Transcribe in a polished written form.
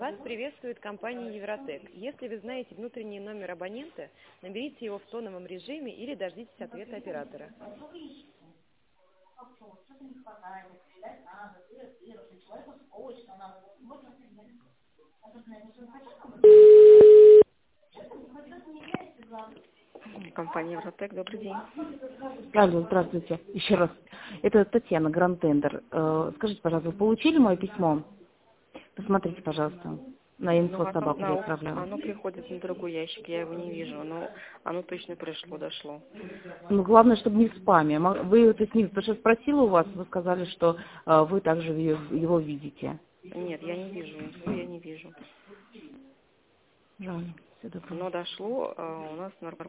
Вас приветствует компания Евротек. Если вы знаете внутренний номер абонента, наберите его в тоновом режиме или дождитесь ответа оператора. Компания Евротек, добрый день. Алло, здравствуйте. Еще раз. Это Татьяна, Гранд-Тендер. Скажите, пожалуйста, вы получили мое письмо? Посмотрите, пожалуйста. На инфо-собаку я отправляла. Оно приходит на другой ящик, я его не вижу, но оно точно дошло. Ну, главное, чтобы не в спаме. Вы это не... Потому что спросила у вас, вы сказали, что вы также его видите. Нет, я не вижу инфу, я не вижу. Жаль. Все добро. Оно дошло, у нас